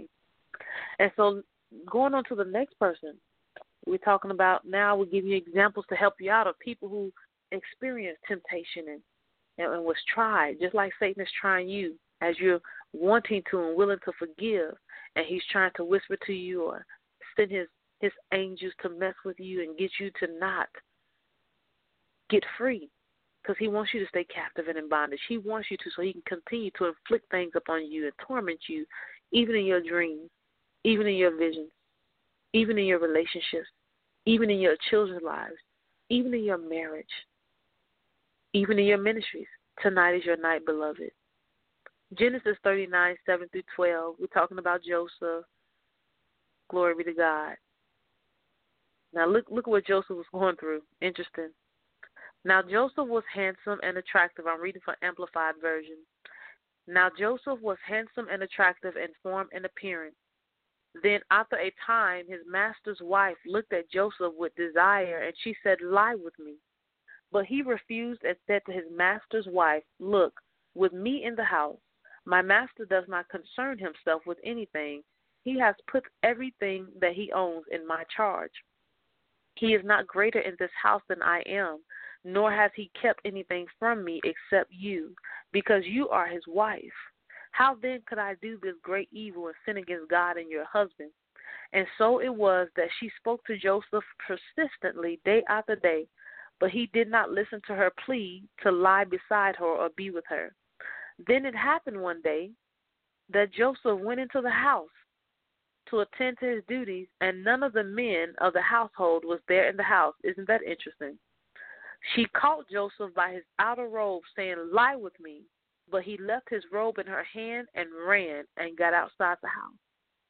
And so going on to the next person, we're talking about now, we'll give you examples to help you out of people who experience temptation and was tried, just like Satan is trying you as you're wanting to and willing to forgive, and he's trying to whisper to you or send his angels to mess with you and get you to not get free, because he wants you to stay captive and in bondage. He wants you to, so he can continue to inflict things upon you and torment you, even in your dreams, even in your visions, even in your relationships, even in your children's lives, even in your marriage, even in your ministries. Tonight is your night, beloved. Genesis 39, 7 through 12, we're talking about Joseph. Glory be to God. Now look at what Joseph was going through. Interesting. Now Joseph was handsome and attractive. I'm reading from Amplified Version. Now Joseph was handsome and attractive in form and appearance. Then after a time, his master's wife looked at Joseph with desire, and she said, "Lie with me." But he refused and said to his master's wife, "Look, with me in the house, my master does not concern himself with anything. He has put everything that he owns in my charge. He is not greater in this house than I am, nor has he kept anything from me except you, because you are his wife. How then could I do this great evil and sin against God and your husband?" And so it was that she spoke to Joseph persistently day after day, but he did not listen to her plea to lie beside her or be with her. Then it happened one day that Joseph went into the house to attend to his duties, and none of the men of the household was there in the house. Isn't that interesting? She caught Joseph by his outer robe, saying, "Lie with me." But he left his robe in her hand and ran and got outside the house.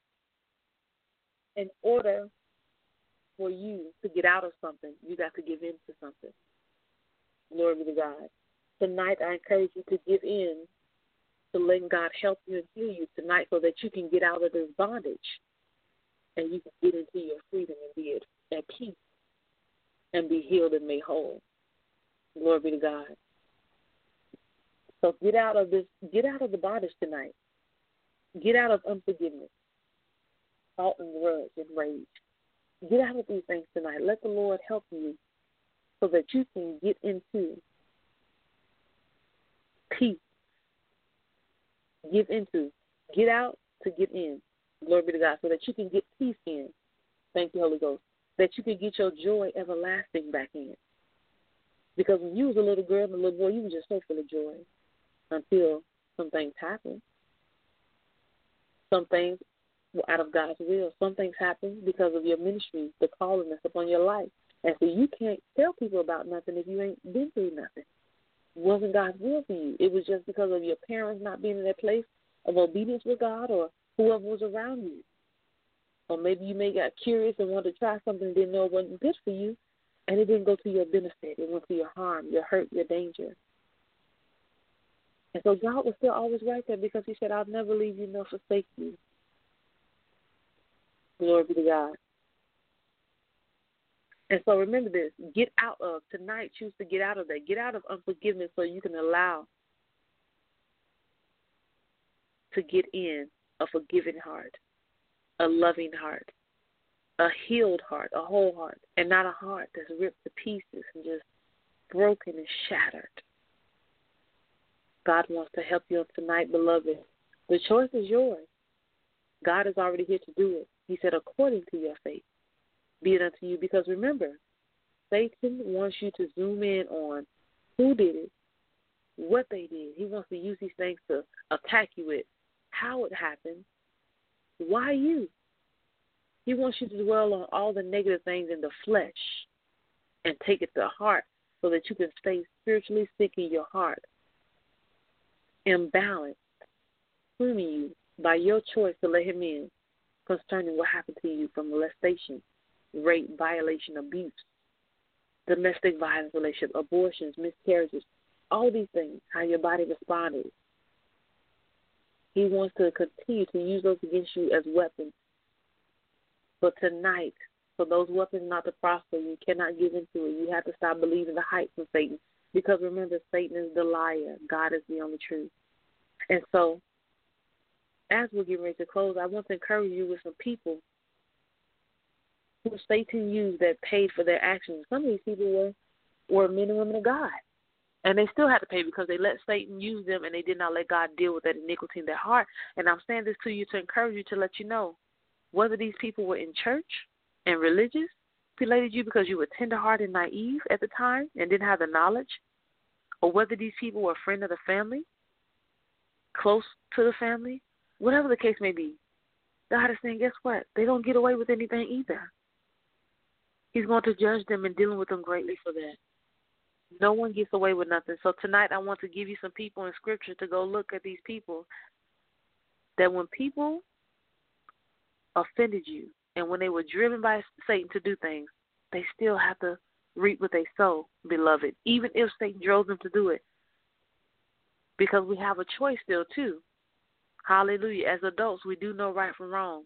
In order for you to get out of something, you got to give in to something. Glory be to God. Tonight, I encourage you to give in to letting God help you and heal you tonight, so that you can get out of this bondage and you can get into your freedom and be at peace and be healed and made whole. Glory be to God. So get out of the bondage tonight. Get out of unforgiveness, fault and grudge and rage. Get out of these things tonight. Let the Lord help you so that you can get into peace. Get out to get in. Glory be to God, so that you can get peace in. Thank you, Holy Ghost. That you can get your joy everlasting back in. Because when you was a little girl and a little boy, you were just so full of joy until some things happened. Some things were out of God's will. Some things happened because of your ministry, the calling that's upon your life. And so you can't tell people about nothing if you ain't been through nothing. It wasn't God's will for you. It was just because of your parents not being in that place of obedience with God, or whoever was around you. Or maybe you may got curious and wanted to try something and didn't know it wasn't good for you, and it didn't go to your benefit. It went to your harm, your hurt, your danger. And so God was still always right there, because he said, "I'll never leave you nor forsake you." Glory be to God. And so remember this. Get out of, tonight, choose to get out of that. Get out of unforgiveness so you can allow to get in a forgiving heart, a loving heart, a healed heart, a whole heart, and not a heart that's ripped to pieces and just broken and shattered. God wants to help you tonight, beloved. The choice is yours. God is already here to do it. He said, according to your faith, be it unto you. Because remember, Satan wants you to zoom in on who did it, what they did. He wants to use these things to attack you with how it happened, why you. He wants you to dwell on all the negative things in the flesh and take it to heart so that you can stay spiritually sick in your heart, imbalanced, pruning you by your choice to let him in concerning what happened to you from molestation, rape, violation, abuse, domestic violence relationship, abortions, miscarriages, all these things, how your body responded. He wants to continue to use those against you as weapons. But tonight, for those weapons not to prosper, you cannot give into it. You have to stop believing the hype from Satan. Because remember, Satan is the liar. God is the only truth. And so, as we're getting ready to close, I want to encourage you with some people who Satan used that paid for their actions. Some of these people were men and women of God. And they still had to pay because they let Satan use them and they did not let God deal with that iniquity in their heart. And I'm saying this to you to encourage you, to let you know, whether these people were in church and religious, manipulated you because you were tenderhearted and naive at the time and didn't have the knowledge, or whether these people were a friend of the family, close to the family, whatever the case may be, God is saying, guess what? They don't get away with anything either. He's going to judge them and dealing with them greatly for that. No one gets away with nothing. So tonight I want to give you some people in Scripture to go look at these people that when people offended you and when they were driven by Satan to do things, they still have to reap what they sow, beloved, even if Satan drove them to do it. Because we have a choice still, too. Hallelujah. As adults, we do know right from wrong.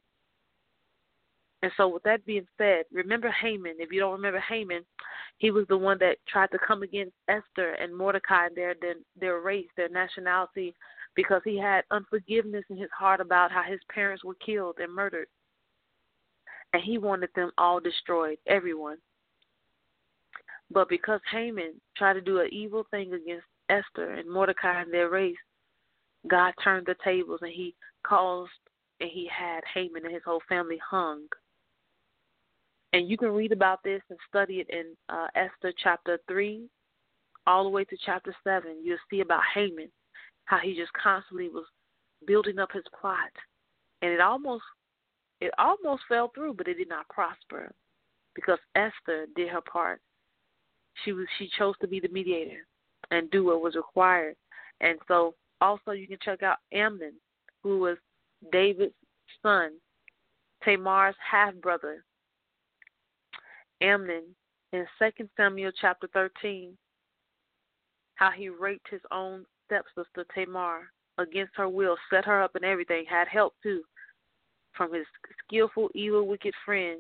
And so with that being said, remember Haman. If you don't remember Haman, he was the one that tried to come against Esther and Mordecai and their race, their nationality, because he had unforgiveness in his heart about how his parents were killed and murdered. And he wanted them all destroyed, everyone. But because Haman tried to do an evil thing against Esther and Mordecai and their race, God turned the tables and he had Haman and his whole family hung. And you can read about this and study it in Esther chapter 3 all the way to chapter 7. You'll see about Haman, how he just constantly was building up his plot. And it almost fell through, but it did not prosper because Esther did her part. She chose to be the mediator and do what was required. And so also you can check out Amnon, who was David's son, Tamar's half-brother. Amnon, in 2 Samuel chapter 13, how he raped his own stepsister Tamar against her will, set her up and everything, had help too from his skillful, evil, wicked friend,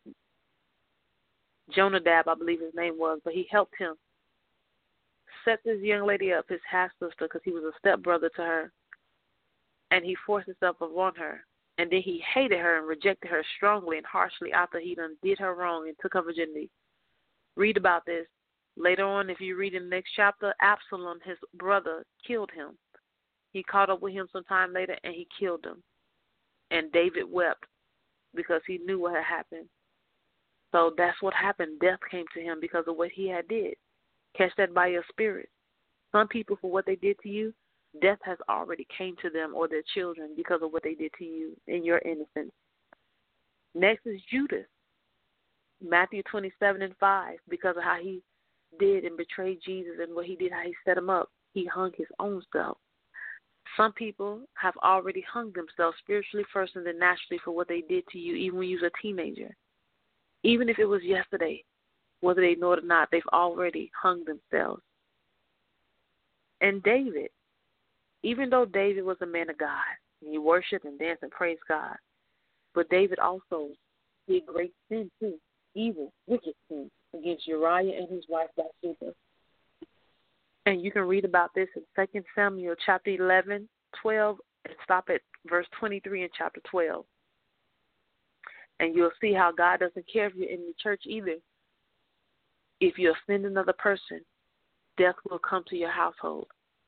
Jonadab, I believe his name was, but he helped him set this young lady up, his half-sister, because he was a stepbrother to her, and he forced himself upon her. And then he hated her and rejected her strongly and harshly after he done did her wrong and took her virginity. Read about this. Later on, if you read in the next chapter, Absalom, his brother, killed him. He caught up with him some time later, and he killed him. And David wept because he knew what had happened. So that's what happened. Death came to him because of what he had did. Catch that by your spirit. Some people, for what they did to you, death has already came to them or their children because of what they did to you in your innocence. Next is Judas, Matthew 27:5, because of how he did and betrayed Jesus and what he did, how he set him up. He hung his own self. Some people have already hung themselves spiritually first and then naturally for what they did to you, even when you was a teenager. Even if it was yesterday, whether they know it or not, they've already hung themselves. And David, even though David was a man of God, and he worshiped and danced and praised God, but David also did great sin too, evil, wicked sin against Uriah and his wife Bathsheba. And you can read about this in 2 Samuel chapter 11, 12, and stop at verse 23 in chapter 12. And you'll see how God doesn't care if you're in the church either. If you offend another person, death will come to your household.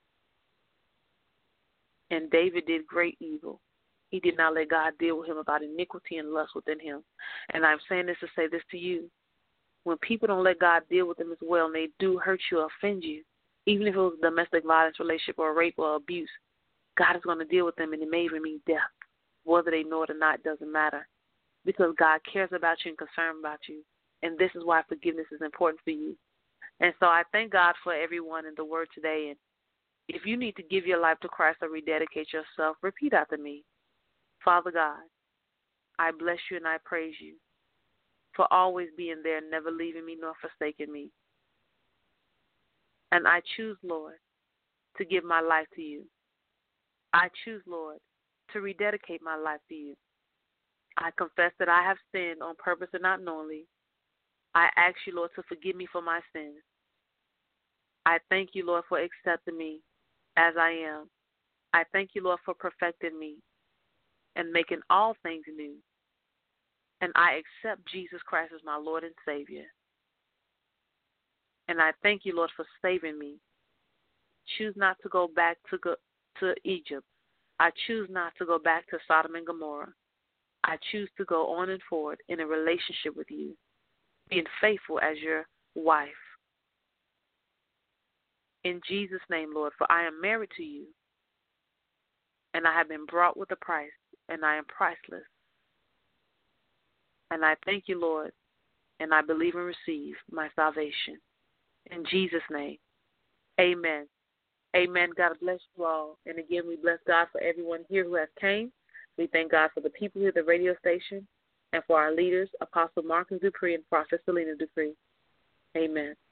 And David did great evil. He did not let God deal with him about iniquity and lust within him. And I'm saying this to say this to you. When people don't let God deal with them as well, and they do hurt you or offend you, even if it was a domestic violence relationship or rape or abuse, God is going to deal with them, and it may even mean death. Whether they know it or not doesn't matter, because God cares about you and concerned about you. And this is why forgiveness is important for you. And so I thank God for everyone in the Word today. And if you need to give your life to Christ or rededicate yourself, repeat after me. Father God, I bless you and I praise you for always being there, never leaving me nor forsaking me. And I choose, Lord, to give my life to you. I choose, Lord, to rededicate my life to you. I confess that I have sinned on purpose and not knowingly. I ask you, Lord, to forgive me for my sins. I thank you, Lord, for accepting me as I am. I thank you, Lord, for perfecting me. and making all things new. And I accept Jesus Christ as my Lord and Savior. And I thank you, Lord, for saving me. Choose not to go back to Egypt. I choose not to go back to Sodom and Gomorrah. I choose to go on and forward in a relationship with you, being faithful as your wife. In Jesus' name, Lord, for I am married to you, and I have been brought with a price, and I am priceless. And I thank you, Lord, and I believe and receive my salvation. In Jesus' name, amen. Amen. God bless you all. And again, we bless God for everyone here who has came. We thank God for the people here at the radio station and for our leaders, Apostle Marcus Dupree and Prophet Selena Dupree. Amen.